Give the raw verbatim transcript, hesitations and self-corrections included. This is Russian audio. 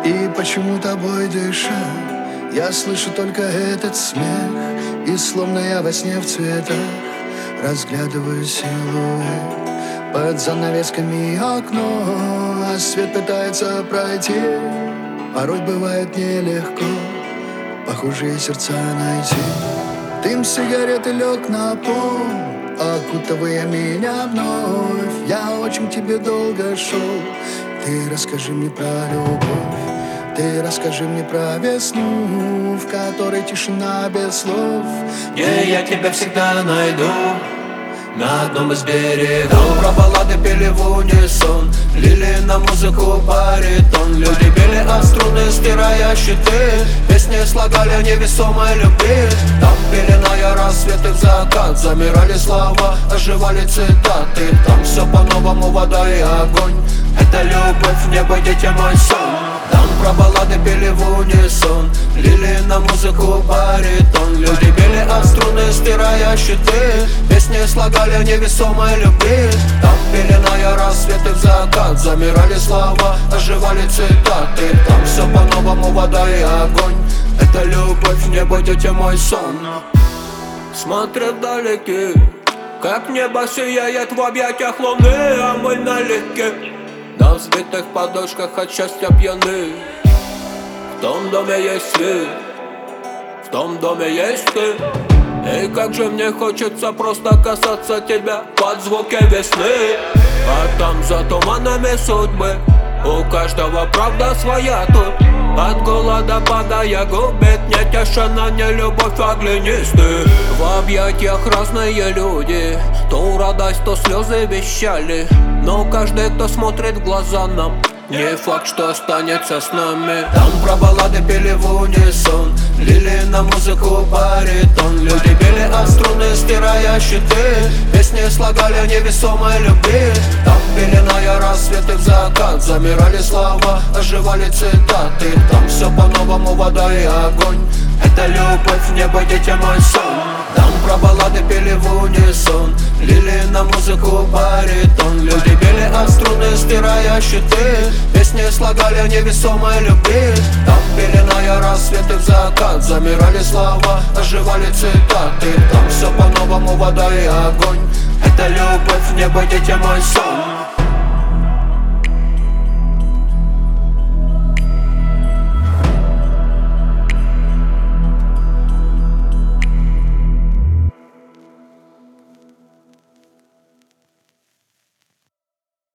И почему тобой дышать я слышу только этот смех, и словно я во сне в цветах разглядываю силуэт под занавесками окно, а свет пытается пройти. Порой бывает нелегко похожие сердца найти. Дым сигареты лег на пол, окутывая меня вновь. Я очень к тебе долго шел. Ты расскажи мне про любовь, ты расскажи мне про весну, в которой тишина без слов, где я тебя всегда найду, на одном из берегов. Там про баллады пели в унисон, лили на музыку баритон. Люди били от струны, стирая щиты, песни слагали о невесомой любви. Там пеленая рассветы в закат, замирали слова, оживали цитаты. Там все по-новому, вода и огонь, это любовь, небо, дети, мой сон. Там про баллады пели в унисон, лили на музыку баритон. Люди били от струны, стирая щиты, песни слагали о невесомой любви. Там пеленая рассветы в закат, замирали слова, оживали цитаты. Там все по-новому, вода и огонь, это любовь, небо, дети, мой сон. Смотрю вдалеке, как небо сияет в объятиях луны, а мы налегке, на взбитых подушках от счастья пьяны. В том доме есть свет, в том доме есть ты. И как же мне хочется просто касаться тебя под звуки весны. А там за туманами судьбы у каждого правда своя тут. От голода падая губит не тишина, не любовь, а глинистый. В объятиях разные люди, то радость, то слезы вещали. Но каждый, кто смотрит в глаза нам, не факт, что останется с нами. Там про баллады пели в унисон, лили на музыку баритон. Люди били от струны, стирая щиты, песни слагали о невесомой любви. Там пеленая рассветы в закат, замирали слова, оживали цитаты. Там все по-новому, вода и огонь, это любовь, небо, дети, мой сон. Там про баллады пели в унисон, лили на музыку баритон. Люди били от струны, стирая щиты, песни слагали о невесомой любви. Там пеленая рассветы в закат, замирали слова, оживали цитаты. Там все по-новому, вода и огонь, это любовь, небо, дети, мой сон.